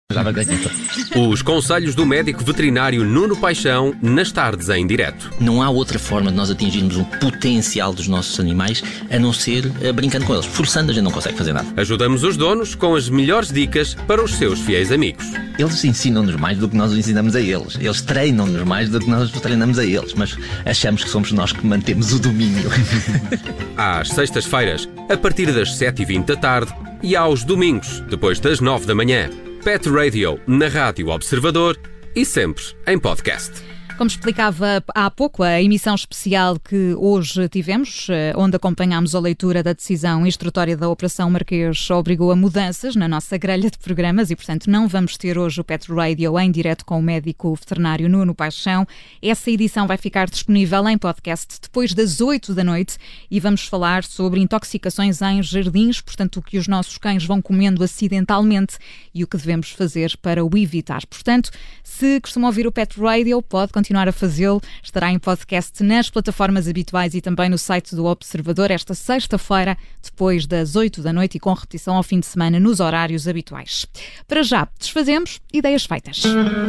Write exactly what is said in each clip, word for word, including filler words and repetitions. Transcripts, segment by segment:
Os conselhos do médico veterinário Nuno Paixão nas tardes em direto. Não há outra forma de nós atingirmos o potencial dos nossos animais a não ser uh, brincando com eles. Forçando, a gente não consegue fazer nada. Ajudamos os donos com as melhores dicas para os seus fiéis amigos. Eles ensinam-nos mais do que nós ensinamos a eles. Eles treinam-nos mais do que nós treinamos a eles. Mas achamos que somos nós que mantemos o domínio. Às sextas-feiras, a partir das sete e vinte da tarde e aos domingos, depois das nove da manhã. Pet Radio na Rádio Observador e sempre em podcast. Como explicava há pouco, a emissão especial que hoje tivemos, onde acompanhámos a leitura da decisão instrutória da Operação Marquês, obrigou a mudanças na nossa grelha de programas e, portanto, não vamos ter hoje o Pet Radio em direto com o médico veterinário Nuno Paixão. Essa edição vai ficar disponível em podcast depois das oito da noite e vamos falar sobre intoxicações em jardins, portanto, o que os nossos cães vão comendo acidentalmente e o que devemos fazer para o evitar. Portanto, se costuma ouvir o Pet Radio, pode continuar continuar a fazê-lo, estará em podcast nas plataformas habituais e também no site do Observador esta sexta-feira, depois das oito da noite e com repetição ao fim de semana nos horários habituais. Para já, desfazemos ideias feitas.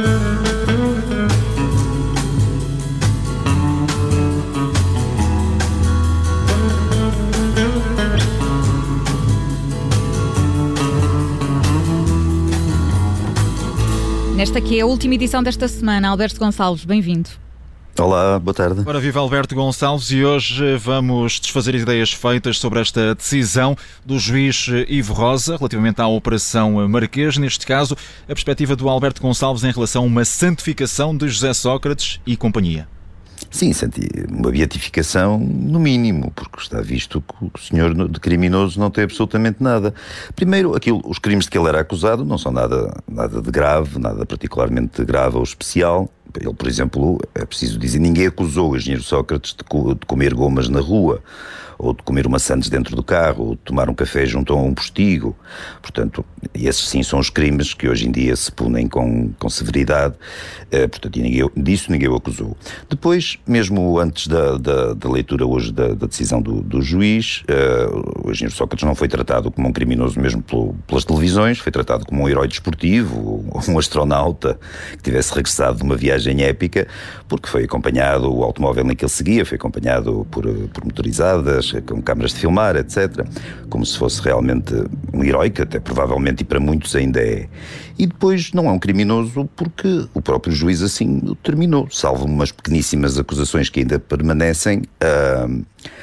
Nesta aqui é a última edição desta semana. Alberto Gonçalves, bem-vindo. Olá, boa tarde. Ora, viva Alberto Gonçalves, e hoje vamos desfazer ideias feitas sobre esta decisão do juiz Ivo Rosa relativamente à Operação Marquês. Neste caso, a perspectiva do Alberto Gonçalves em relação a uma santificação de José Sócrates e companhia. Sim, uma beatificação no mínimo, porque está visto que o senhor de criminoso não tem absolutamente nada. Primeiro, aquilo, os crimes de que ele era acusado não são nada, nada de grave, nada particularmente grave ou especial. Ele, por exemplo, é preciso dizer, ninguém acusou o engenheiro Sócrates de, co- de comer gomas na rua, ou de comer maçãs dentro do carro, ou de tomar um café junto a um postigo. Portanto, esses sim são os crimes que hoje em dia se punem com, com severidade. Eh, portanto, e ninguém, disso ninguém o acusou. Depois, mesmo antes da, da, da leitura hoje da, da decisão do, do juiz, eh, o engenheiro Sócrates não foi tratado como um criminoso mesmo pelo, pelas televisões, foi tratado como um herói desportivo, um astronauta que tivesse regressado de uma viagem épica, porque foi acompanhado, o automóvel em que ele seguia foi acompanhado por, por motorizadas, com câmaras de filmar, etcétera, como se fosse realmente um herói, que até provavelmente e para muitos ainda é. E depois não é um criminoso porque o próprio juiz assim o determinou, salvo umas pequeníssimas acusações que ainda permanecem. Uh,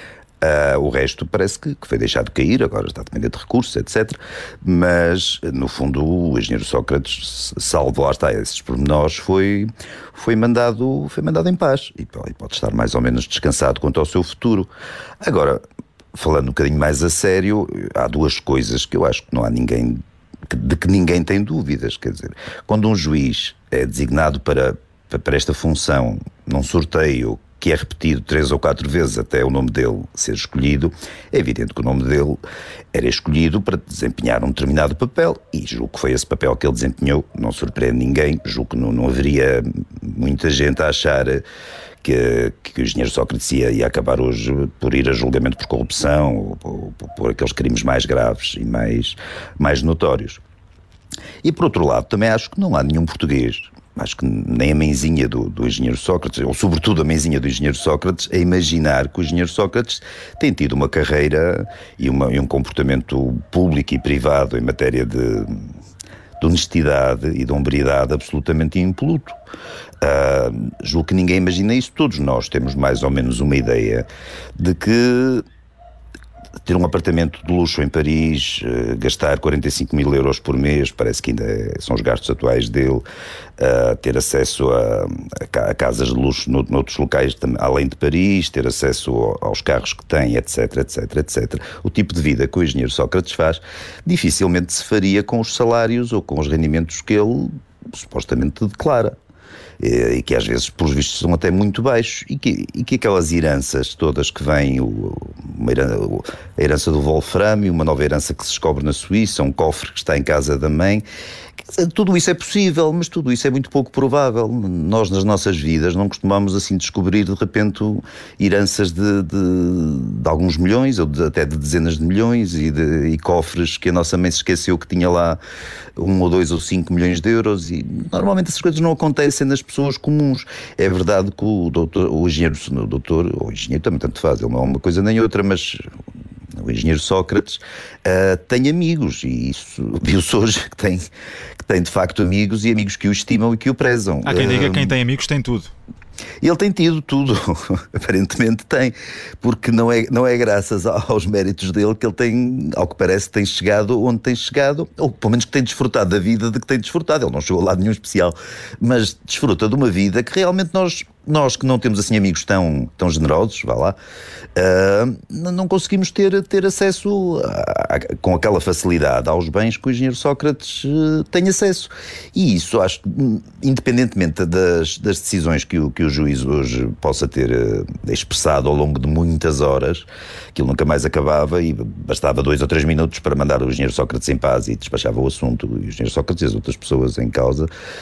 Uh, o resto parece que, que foi deixado cair, agora está dependendo de recursos, etcétera. Mas, no fundo, o engenheiro Sócrates, salvo lá está esses pormenores, foi, foi, mandado, foi mandado em paz e pode estar mais ou menos descansado quanto ao seu futuro. Agora, falando um bocadinho mais a sério, há duas coisas que eu acho que não há ninguém, de que ninguém tem dúvidas. Quer dizer, quando um juiz é designado para, para esta função num sorteio que é repetido três ou quatro vezes até o nome dele ser escolhido, é evidente que o nome dele era escolhido para desempenhar um determinado papel, e julgo que foi esse papel que ele desempenhou, não surpreende ninguém, julgo que não, não haveria muita gente a achar que, que o engenheiro Sócrates ia, ia acabar hoje por ir a julgamento por corrupção, ou por, por, por aqueles crimes mais graves e mais, mais notórios. E por outro lado, também acho que não há nenhum português, acho que nem a mãezinha do, do engenheiro Sócrates, ou sobretudo a mãezinha do engenheiro Sócrates, a imaginar que o engenheiro Sócrates tem tido uma carreira e, uma, e um comportamento público e privado em matéria de, de honestidade e de hombridade absolutamente impoluto. Uh, julgo que ninguém imagina isso. Todos nós temos mais ou menos uma ideia de que ter um apartamento de luxo em Paris, uh, gastar quarenta e cinco mil euros por mês, parece que ainda é, são os gastos atuais dele, uh, ter acesso a, a, a casas de luxo no, noutros locais além de Paris, ter acesso aos carros que tem, etc, etc, etcétera. O tipo de vida que o engenheiro Sócrates faz dificilmente se faria com os salários ou com os rendimentos que ele supostamente declara. e que às vezes, pelos vistos, são até muito baixos, e que, e que aquelas heranças todas que vêm, o, uma herança, a herança do Wolframio, uma nova herança que se descobre na Suíça, um cofre que está em casa da mãe, tudo isso é possível, mas tudo isso é muito pouco provável. Nós, nas nossas vidas, não costumamos assim descobrir de repente heranças de, de, de alguns milhões, ou de, até de dezenas de milhões, e, de, e cofres que a nossa mãe se esqueceu que tinha lá um ou dois ou cinco milhões de euros, e normalmente essas coisas não acontecem nas pessoas comuns. É verdade que o doutor, o engenheiro, o doutor, ou o engenheiro também tanto faz, ele não é uma coisa nem outra, mas o engenheiro Sócrates uh, tem amigos, e isso viu-se hoje que tem, que tem de facto amigos, e amigos que o estimam e que o prezam. Há quem diga que uh, quem tem amigos tem tudo. Ele tem tido tudo, aparentemente tem, porque não é, não é graças aos méritos dele que ele tem, ao que parece, tem chegado onde tem chegado, ou pelo menos que tem desfrutado da vida de que tem desfrutado. Ele não chegou a lado nenhum especial, mas desfruta de uma vida que realmente nós, nós que não temos assim amigos tão, tão generosos, vá lá, uh, não conseguimos ter, ter acesso a, a, com aquela facilidade aos bens que o engenheiro Sócrates uh, tem acesso. E isso, acho que, independentemente das, das decisões que o, que o juiz hoje possa ter uh, expressado ao longo de muitas horas, aquilo nunca mais acabava e bastava dois ou três minutos para mandar o engenheiro Sócrates em paz e despachava o assunto, e o engenheiro Sócrates e as outras pessoas em causa.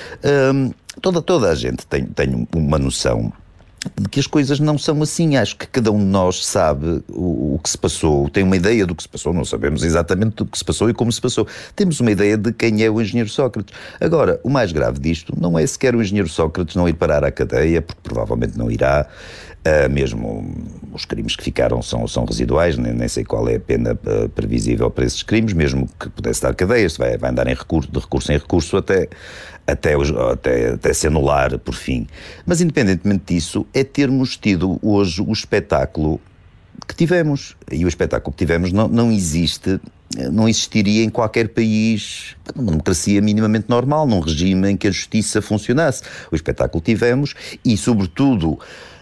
Uh, toda, toda a gente tem, tem uma noção de que as coisas não são assim. Acho que cada um de nós sabe o, o que se passou, tem uma ideia do que se passou, não sabemos exatamente do que se passou e como se passou. Temos uma ideia de quem é o engenheiro Sócrates. Agora, o mais grave disto não é sequer o engenheiro Sócrates não ir parar à cadeia, porque provavelmente não irá, uh, mesmo os crimes que ficaram são, são residuais, nem, nem sei qual é a pena uh, previsível para esses crimes, mesmo que pudesse dar cadeia, vai, vai andar em recurso, de recurso em recurso até... Até, até, até se anular por fim. Mas independentemente disso, é termos tido hoje o espetáculo que tivemos. E o espetáculo que tivemos não, não existe, não existiria em qualquer país, numa democracia minimamente normal, num regime em que a justiça funcionasse. O espetáculo que tivemos e, sobretudo,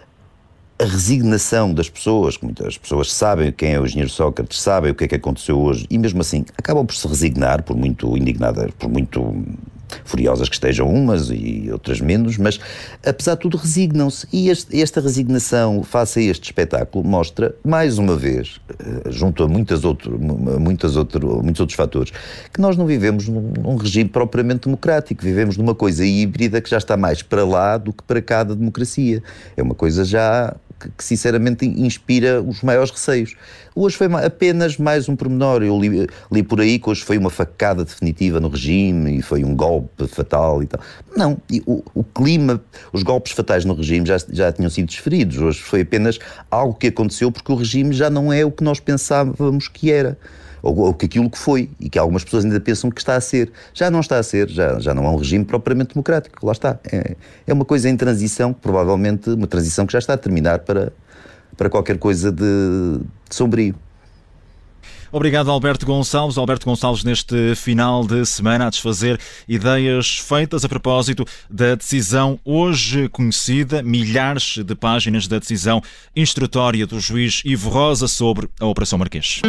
a resignação das pessoas, que muitas pessoas sabem quem é o engenheiro Sócrates, sabem o que é que aconteceu hoje, e mesmo assim acabam por se resignar, por muito indignadas, por muito furiosas que estejam umas e outras menos, mas apesar de tudo resignam-se, e este, esta resignação face a este espetáculo mostra, mais uma vez, junto a muitas outro, muitas outro, muitos outros fatores, que nós não vivemos num, num regime propriamente democrático, vivemos numa coisa híbrida que já está mais para lá do que para cá da democracia. É uma coisa já que, que sinceramente inspira os maiores receios. Hoje foi apenas mais um pormenor. Eu li, li por aí que hoje foi uma facada definitiva no regime e foi um golpe fatal e tal. Não, o, o clima, os golpes fatais no regime já, já tinham sido desferidos. Hoje foi apenas algo que aconteceu porque o regime já não é o que nós pensávamos que era, ou, ou que aquilo que foi, e que algumas pessoas ainda pensam que está a ser. Já não está a ser, já, já não é um regime propriamente democrático. Lá está. É, é uma coisa em transição, provavelmente uma transição que já está a terminar para... para qualquer coisa de, de sombrio. Obrigado, Alberto Gonçalves. Alberto Gonçalves, neste final de semana, a desfazer ideias feitas a propósito da decisão hoje conhecida, milhares de páginas da decisão instrutória do juiz Ivo Rosa sobre a Operação Marquês.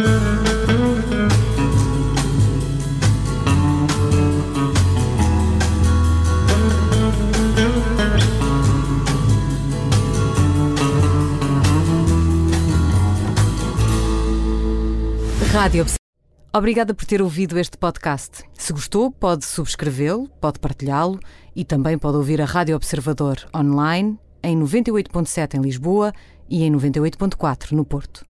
Rádio. Obrigada por ter ouvido este podcast. Se gostou, pode subscrevê-lo, pode partilhá-lo e também pode ouvir a Rádio Observador online em noventa e oito ponto sete em Lisboa e em noventa e oito ponto quatro no Porto.